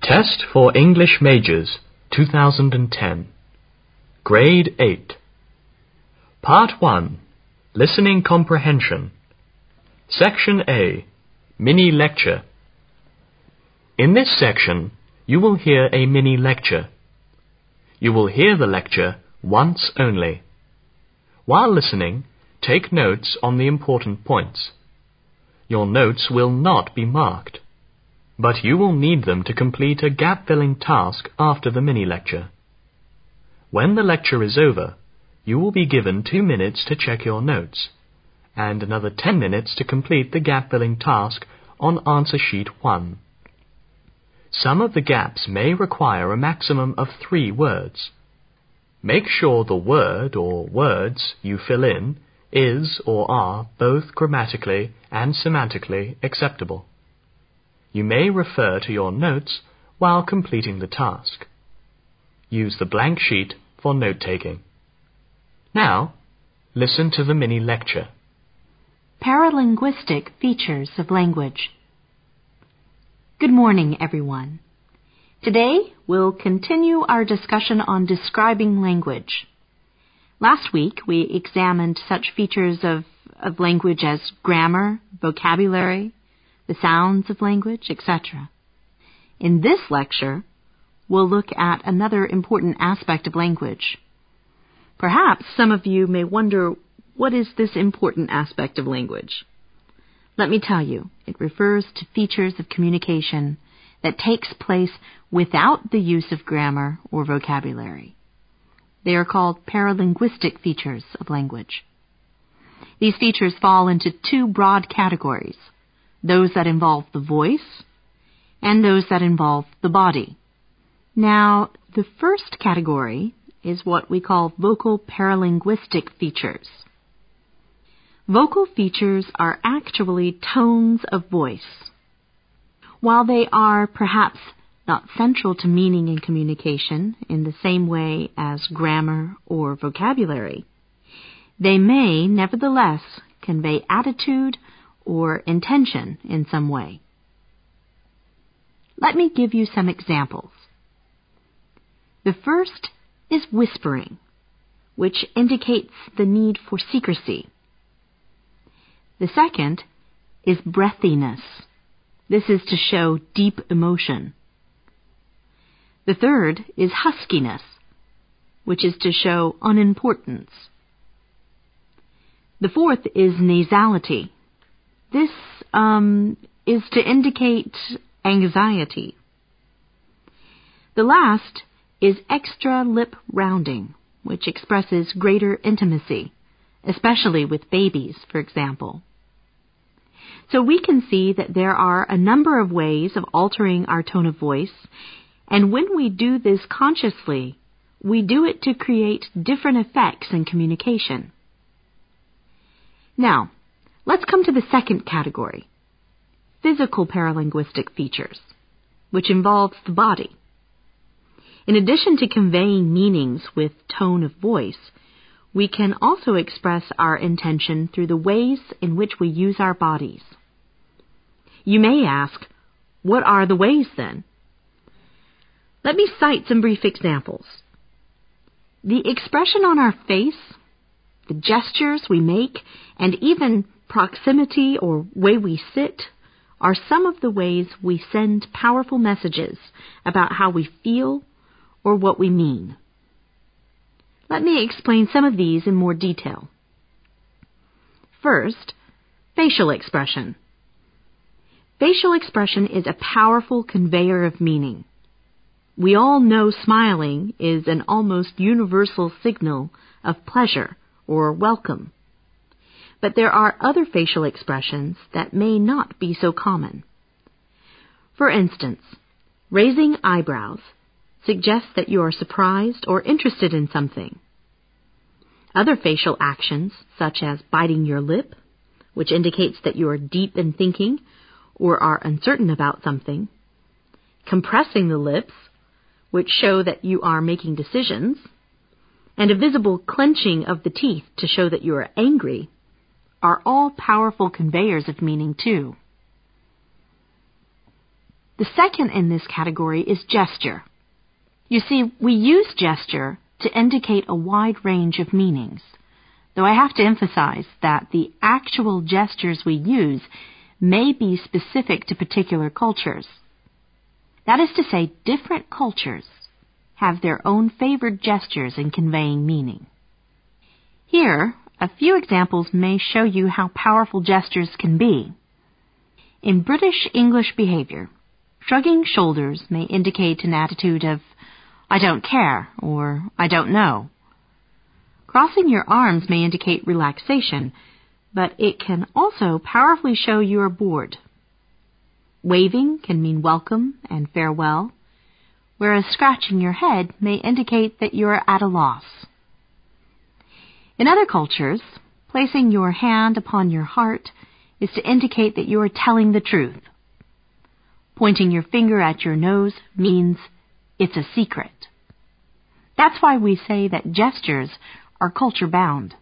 Test for English Majors, 2010. Grade 8. Part 1. Listening Comprehension. Section A. Mini Lecture. In this section, you will hear a mini lecture. You will hear the lecture once only. While listening, take notes on the important points. Your notes will not be marked, but you will need them to complete a gap-filling task after the mini-lecture. When the lecture is over, you will be given 2 minutes to check your notes, and another 10 minutes to complete the gap-filling task on answer sheet 1. Some of the gaps may require a maximum of 3 words. Make sure the word or words you fill in is or are both grammatically and semantically acceptable. You may refer to your notes while completing the task. Use the blank sheet for note-taking. Now, listen to the mini-lecture. Paralinguistic features of language. Good morning, everyone. Today, we'll continue our discussion on describing language. Last week, we examined such features of language as grammar, vocabulary, the sounds of language, etc. In this lecture, we'll look at another important aspect of language. Perhaps some of you may wonder, what is this important aspect of language? Let me tell you, it refers to features of communication that takes place without the use of grammar or vocabulary. They are called paralinguistic features of language. These features fall into 2 broad categories: those that involve the voice and those that involve the body. Now, the first category is what we call vocal paralinguistic features. Vocal features are actually tones of voice. While they are perhaps not central to meaning and communication in the same way as grammar or vocabulary, they may nevertheless convey attitude or intention in some way. Let me give you some examples. The first is whispering, which indicates the need for secrecy. The second is breathiness. This is to show deep emotion. The third is huskiness, which is to show unimportance. The fourth is nasality. This is to indicate anxiety. The last is extra lip rounding, which expresses greater intimacy, especially with babies, for example. So we can see that there are a number of ways of altering our tone of voice, and when we do this consciously, we do it to create different effects in communication. Now, let's come to the second category, physical paralinguistic features, which involves the body. In addition to conveying meanings with tone of voice, we can also express our intention through the ways in which we use our bodies. You may ask, what are the ways then? Let me cite some brief examples. The expression on our face, the gestures we make, and even proximity or way we sit are some of the ways we send powerful messages about how we feel or what we mean. Let me explain some of these in more detail. First, facial expression. Facial expression is a powerful conveyor of meaning. We all know smiling is an almost universal signal of pleasure or welcome. But there are other facial expressions that may not be so common. For instance, raising eyebrows suggests that you are surprised or interested in something. Other facial actions, such as biting your lip, which indicates that you are deep in thinking or are uncertain about something, compressing the lips, which show that you are making decisions, and a visible clenching of the teeth to show that you are angry, are all powerful conveyors of meaning too. The The second in this category is gesture. You see, we use gesture to indicate a wide range of meanings, though I have to emphasize that the actual gestures we use may be specific to particular cultures. That is to say, different cultures have their own favored gestures in conveying meaning. Here, a few examples may show you how powerful gestures can be. In British English behavior, shrugging shoulders may indicate an attitude of, I don't care, or I don't know. Crossing your arms may indicate relaxation, but it can also powerfully show you are bored. Waving can mean welcome and farewell, whereas scratching your head may indicate that you are at a loss. In other cultures, placing your hand upon your heart is to indicate that you are telling the truth. Pointing your finger at your nose means it's a secret. That's why we say that gestures are culture-bound.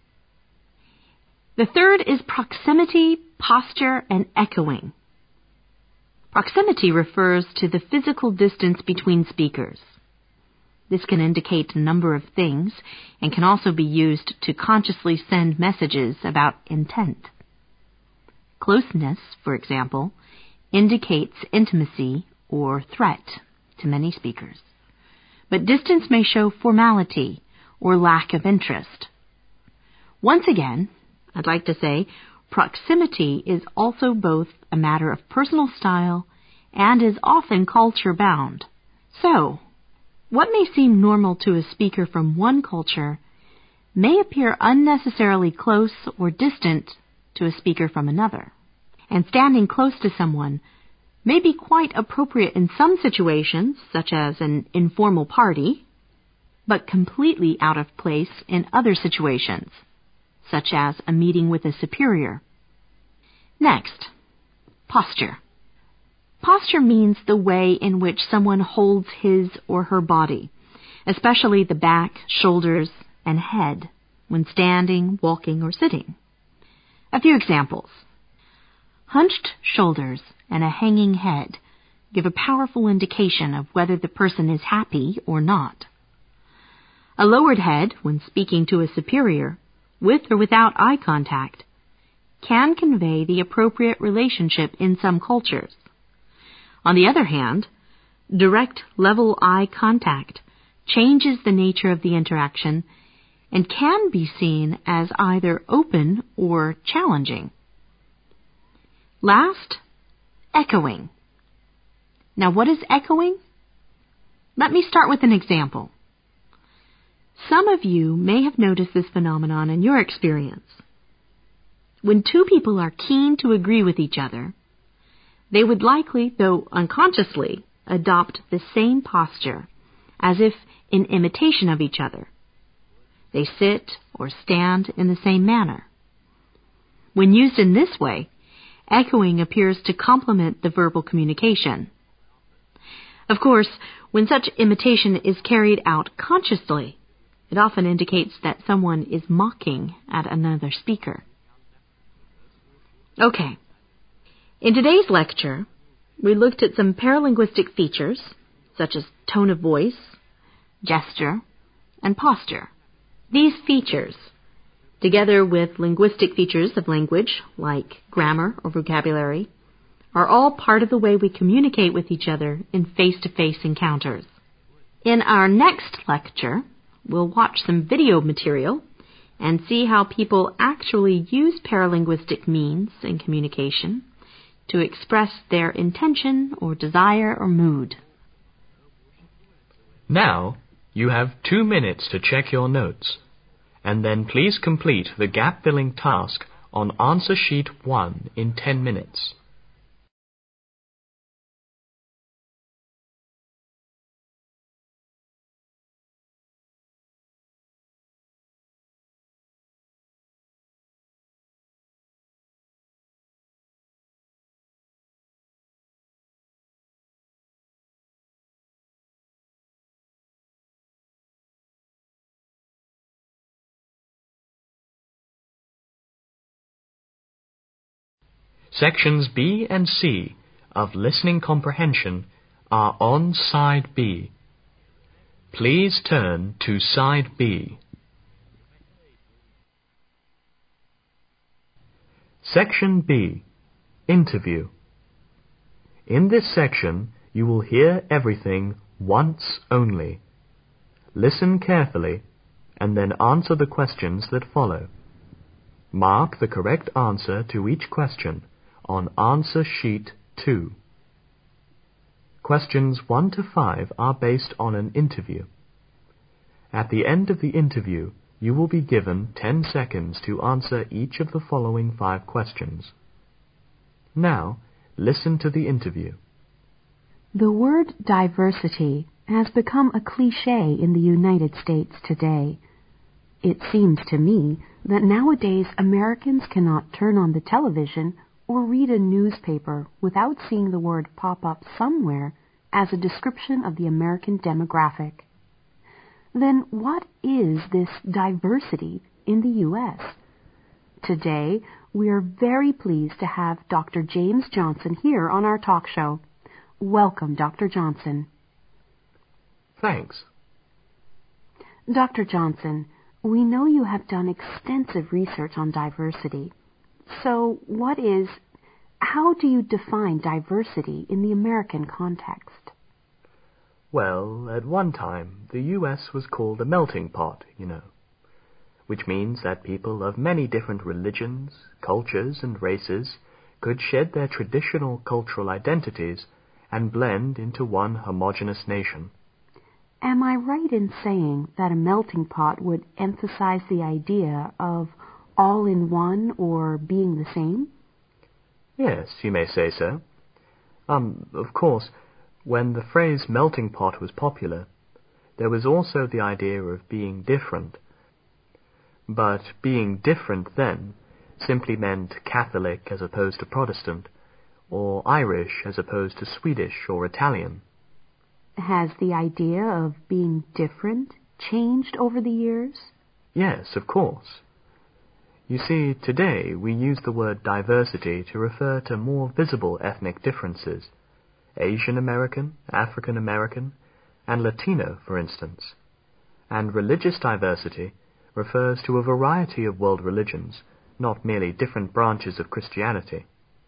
The third is proximity, posture, and echoing. Proximity refers to the physical distance between speakers. This can indicate a number of things and can also be used to consciously send messages about intent. Closeness, for example, indicates intimacy or threat to many speakers. But distance may show formality or lack of interest. Once again, I'd like to say proximity is also both a matter of personal style and is often culture-bound. So, what may seem normal to a speaker from one culture may appear unnecessarily close or distant to a speaker from another. And standing close to someone may be quite appropriate in some situations, such as an informal party, but completely out of place in other situations, such as a meeting with a superior. Next, posture. Posture means the way in which someone holds his or her body, especially the back, shoulders, and head, when standing, walking, or sitting. A few examples. Hunched shoulders and a hanging head give a powerful indication of whether the person is happy or not. A lowered head, when speaking to a superior, with or without eye contact, can convey the appropriate relationship in some cultures. On the other hand, direct level eye contact changes the nature of the interaction and can be seen as either open or challenging. Last, echoing. Now, what is echoing? Let me start with an example. Some of you may have noticed this phenomenon in your experience. When two people are keen to agree with each other, they would likely, though unconsciously, adopt the same posture, as if in imitation of each other. They sit or stand in the same manner. When used in this way, echoing appears to complement the verbal communication. Of course, when such imitation is carried out consciously, it often indicates that someone is mocking at another speaker. Okay. In today's lecture, we looked at some paralinguistic features, such as tone of voice, gesture, and posture. These features, together with linguistic features of language, like grammar or vocabulary, are all part of the way we communicate with each other in face-to-face encounters. In our next lecture, we'll watch some video material and see how people actually use paralinguistic means in communication to express their intention or desire or mood. Now, you have 2 minutes to check your notes, and then please complete the gap-filling task on answer sheet 1 in 10 minutes. Sections B and C of listening comprehension are on Side B. Please turn to Side B. Section B. Interview. In this section, you will hear everything once only. Listen carefully, and then answer the questions that follow. Mark the correct answer to each question on Answer Sheet 2. Questions 1 to 5 are based on an interview. At the end of the interview, you will be given 10 seconds to answer each of the following 5 questions. Now, listen to the interview. The word diversity has become a cliché in the United States today. It seems to me that nowadays Americans cannot turn on the television or read a newspaper without seeing the word pop up somewhere as a description of the American demographic. Then what is this diversity in the U.S.? Today, we are very pleased to have Dr. James Johnson here on our talk show. Welcome, Dr. Johnson. Thanks. Dr. Johnson, we know you have done extensive research on diversity. So how do you define diversity in the American context? Well, at one time, the U.S. was called a melting pot, which means that people of many different religions, cultures, and races could shed their traditional cultural identities and blend into one homogeneous nation. Am I right in saying that a melting pot would emphasize the idea of all in one or being the same? Yes, you may say so. Of course, when the phrase melting pot was popular, there was also the idea of being different. But being different then simply meant Catholic as opposed to Protestant, or Irish as opposed to Swedish or Italian. Has the idea of being different changed over the years? Yes, of course. You see, today we use the word diversity to refer to more visible ethnic differences, Asian American, African American, and Latino, for instance. And religious diversity refers to a variety of world religions, not merely different branches of Christianity.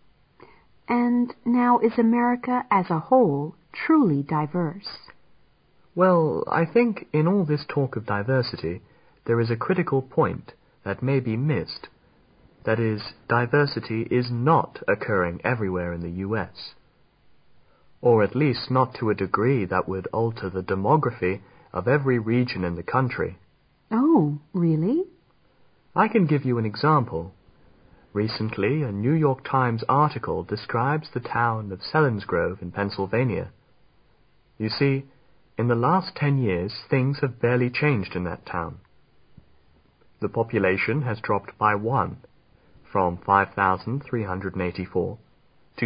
And now, is America as a whole truly diverse? Well, I think in all this talk of diversity, there is a critical point that may be missed. That is, diversity is not occurring everywhere in the U.S., or at least not to a degree that would alter the demography of every region in the country. Oh, really? I can give you an example. Recently, a New York Times article describes the town of Selinsgrove in Pennsylvania. You see, in the last 10 years, things have barely changed in that town. The population has dropped by 1, from 5,384 to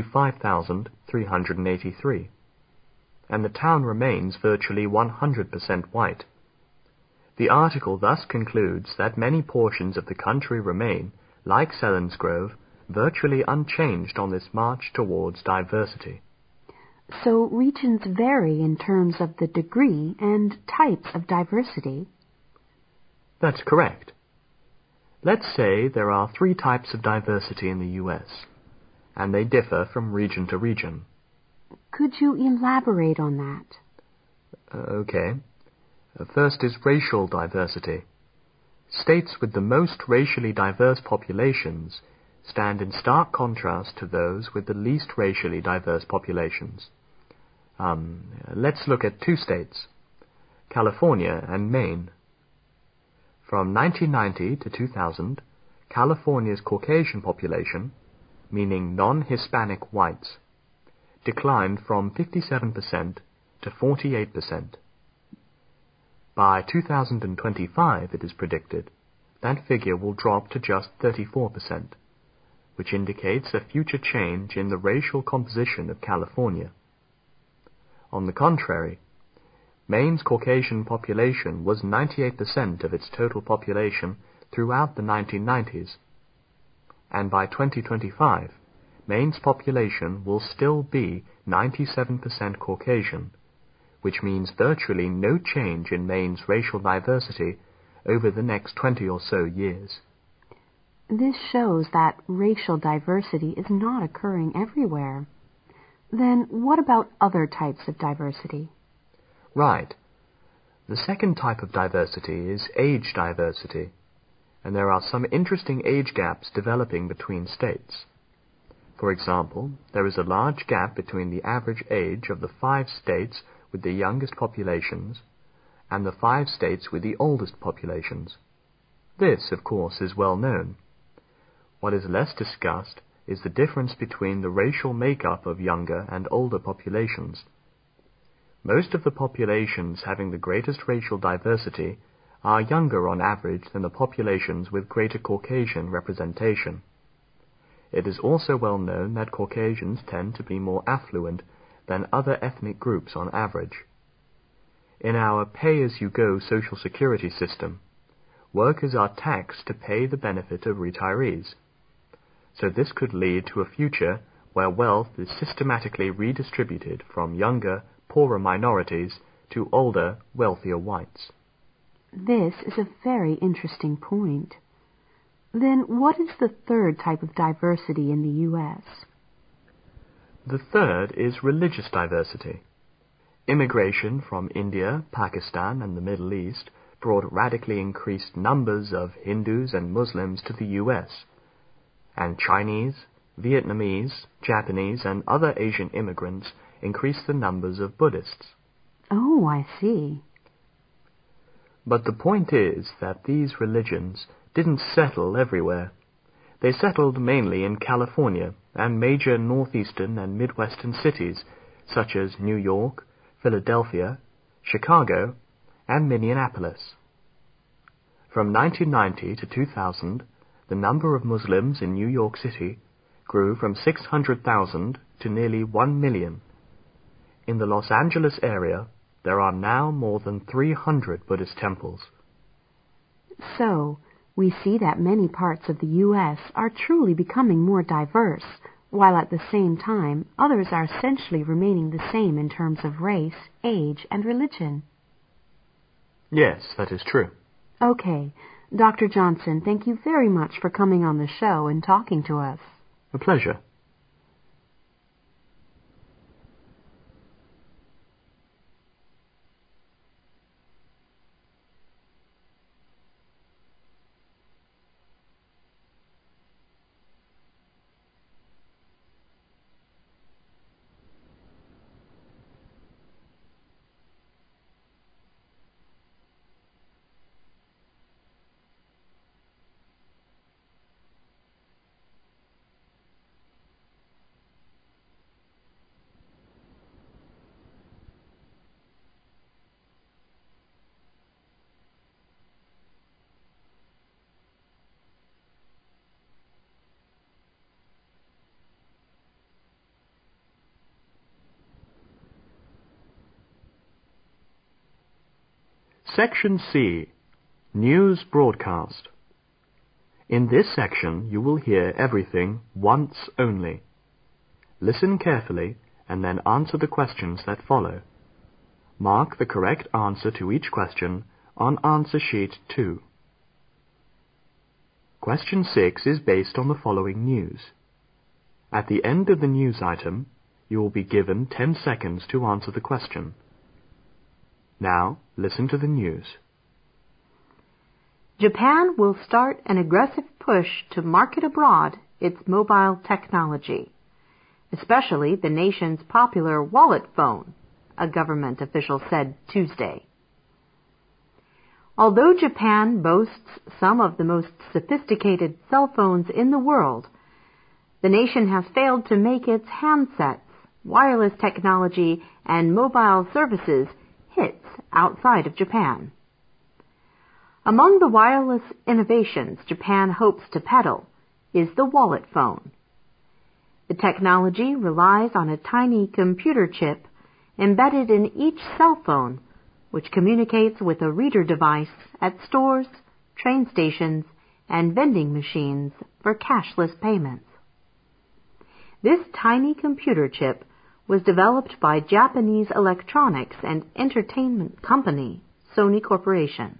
5,383, and the town remains virtually 100% white. The article thus concludes that many portions of the country remain, like Selinsgrove, virtually unchanged on this march towards diversity. So regions vary in terms of the degree and types of diversity? That's correct. Let's say there are 3 types of diversity in the U.S., and they differ from region to region. Could you elaborate on that? Okay. First is racial diversity. States with the most racially diverse populations stand in stark contrast to those with the least racially diverse populations. Let's look at 2 states, California and Maine. From 1990 to 2000, California's Caucasian population, meaning non-Hispanic whites, declined from 57% to 48%. By 2025, it is predicted, that figure will drop to just 34%, which indicates a future change in the racial composition of California. On the contrary, Maine's Caucasian population was 98% of its total population throughout the 1990s, and by 2025, Maine's population will still be 97% Caucasian, which means virtually no change in Maine's racial diversity over the next 20 or so years. This shows that racial diversity is not occurring everywhere. Then what about other types of diversity? Right. The second type of diversity is age diversity, and there are some interesting age gaps developing between states. For example, there is a large gap between the average age of the 5 states with the youngest populations and the 5 states with the oldest populations. This, of course, is well known. What is less discussed is the difference between the racial makeup of younger and older populations. Most of the populations having the greatest racial diversity are younger on average than the populations with greater Caucasian representation. It is also well known that Caucasians tend to be more affluent than other ethnic groups on average. In our pay-as-you-go Social Security system, workers are taxed to pay the benefit of retirees. So this could lead to a future where wealth is systematically redistributed from younger, poorer minorities to older, wealthier whites. This is a very interesting point. Then what is the third type of diversity in the U.S.? The third is religious diversity. Immigration from India, Pakistan, and the Middle East brought radically increased numbers of Hindus and Muslims to the U.S., and Chinese, Vietnamese, Japanese, and other Asian immigrants increased the numbers of Buddhists. Oh, I see. But the point is that these religions didn't settle everywhere. They settled mainly in California and major northeastern and midwestern cities such as New York, Philadelphia, Chicago, and Minneapolis. From 1990 to 2000, the number of Muslims in New York City grew from 600,000 to nearly 1 million. In the Los Angeles area, there are now more than 300 Buddhist temples. So, we see that many parts of the U.S. are truly becoming more diverse, while at the same time others are essentially remaining the same in terms of race, age, and religion. Yes, that is true. Okay. Dr. Johnson, thank you very much for coming on the show and talking to us. A pleasure. Section C. News Broadcast. In this section, you will hear everything once only. Listen carefully and then answer the questions that follow. Mark the correct answer to each question on Answer Sheet 2. Question 6 is based on the following news. At the end of the news item, you will be given 10 seconds to answer the question. Now, listen to the news. Japan will start an aggressive push to market abroad its mobile technology, especially the nation's popular wallet phone, a government official said Tuesday. Although Japan boasts some of the most sophisticated cell phones in the world, the nation has failed to make its handsets, wireless technology, and mobile services hits outside of Japan. Among the wireless innovations Japan hopes to peddle is the wallet phone. The technology relies on a tiny computer chip embedded in each cell phone, which communicates with a reader device at stores, train stations, and vending machines for cashless payments. This tiny computer chip was developed by Japanese electronics and entertainment company Sony Corporation.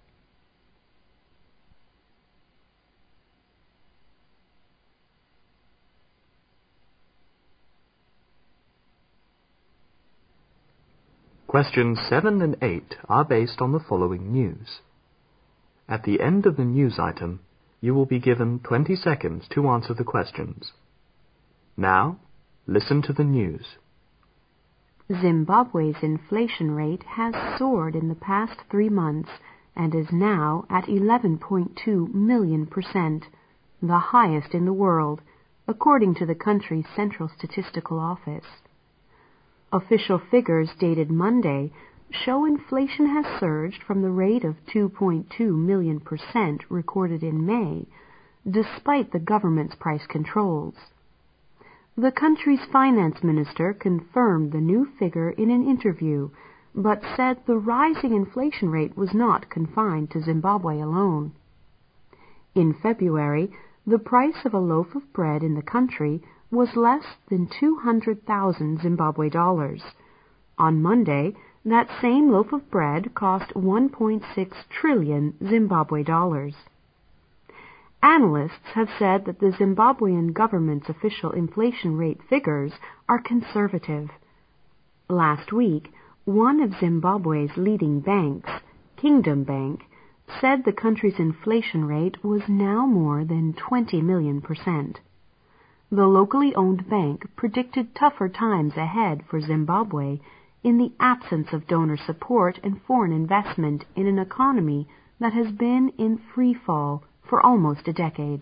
Questions 7 and 8 are based on the following news. At the end of the news item, you will be given 20 seconds to answer the questions. Now, listen to the news. Zimbabwe's inflation rate has soared in the past 3 months and is now at 11.2 million%, the highest in the world, according to the country's Central Statistical Office. Official figures dated Monday show inflation has surged from the rate of 2.2 million% recorded in May, despite the government's price controls. The country's finance minister confirmed the new figure in an interview, but said the rising inflation rate was not confined to Zimbabwe alone. In February, the price of a loaf of bread in the country was less than 200,000 Zimbabwe dollars. On Monday, that same loaf of bread cost 1.6 trillion Zimbabwe dollars. Analysts have said that the Zimbabwean government's official inflation rate figures are conservative. Last week, one of Zimbabwe's leading banks, Kingdom Bank, said the country's inflation rate was now more than 20 million%. The locally owned bank predicted tougher times ahead for Zimbabwe in the absence of donor support and foreign investment in an economy that has been in free fall for almost a decade.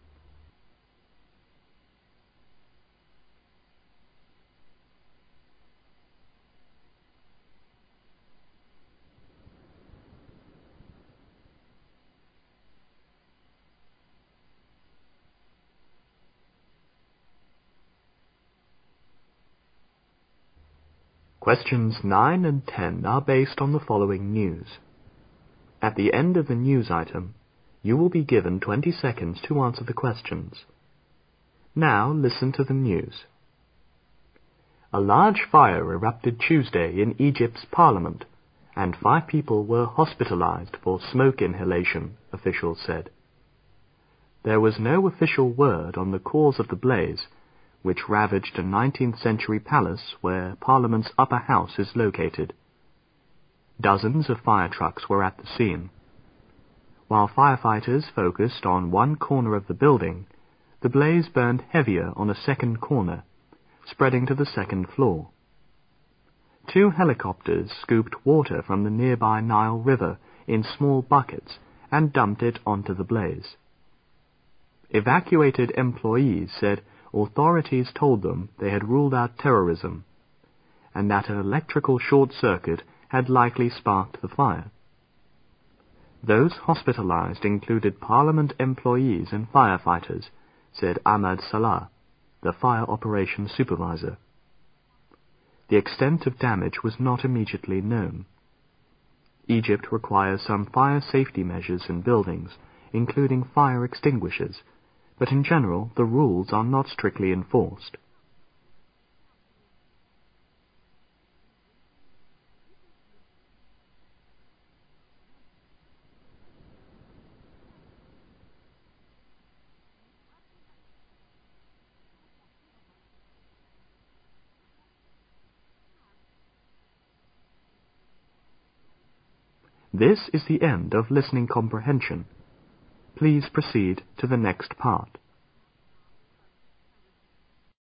Questions 9 and 10 are based on the following news. At the end of the news item, you will be given 20 seconds to answer the questions. Now listen to the news. A large fire erupted Tuesday in Egypt's parliament, and 5 people were hospitalized for smoke inhalation, officials said. There was no official word on the cause of the blaze, which ravaged a 19th century palace where Parliament's upper house is located. Dozens of fire trucks were at the scene. While firefighters focused on one corner of the building, the blaze burned heavier on a second corner, spreading to the second floor. 2 helicopters scooped water from the nearby Nile River in small buckets and dumped it onto the blaze. Evacuated employees said authorities told them they had ruled out terrorism, and that an electrical short circuit had likely sparked the fire. Those hospitalized included Parliament employees and firefighters, said Ahmad Salah, the fire operations supervisor. The extent of damage was not immediately known. Egypt requires some fire safety measures in buildings, including fire extinguishers, but in general the rules are not strictly enforced. This is the end of listening comprehension. Please proceed to the next part.